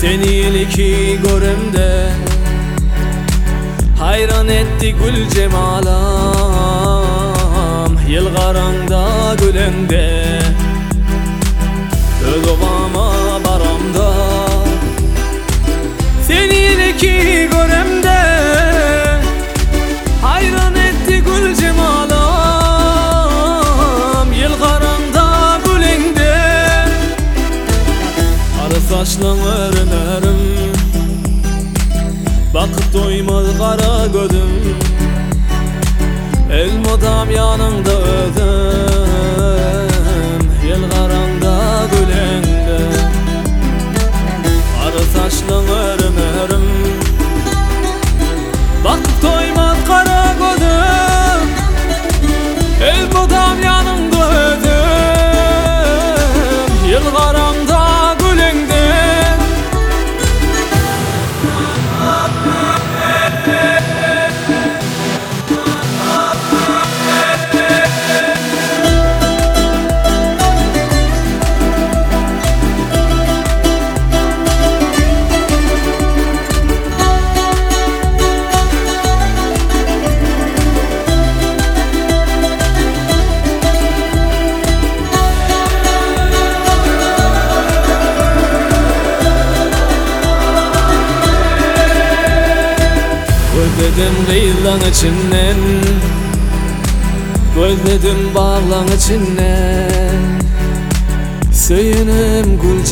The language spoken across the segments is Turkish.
Seni ilki görümde hayran etti gül cemalam, yılgaranda gülünde öz ovama baramda. Seni ilki görümde hayran etti gül cemalam, yılgaranda gülünde arı saçlın örüm örüm, bakıp doymaz kara gözüm. Elmodam yanında özüm, yılgaranda gülünde arı saçlın örüm örüm, bakıp doymaz kara gözüm. Elmodam yanında özüm, yılgaranda gülünde. Gözledim kıyılan içinden, gözledim bağlan içinden. Söyünüm gül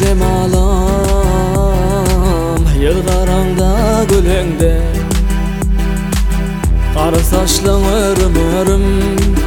cemalam, yılgaranda gülünde. Karı saçlın örüm örüm,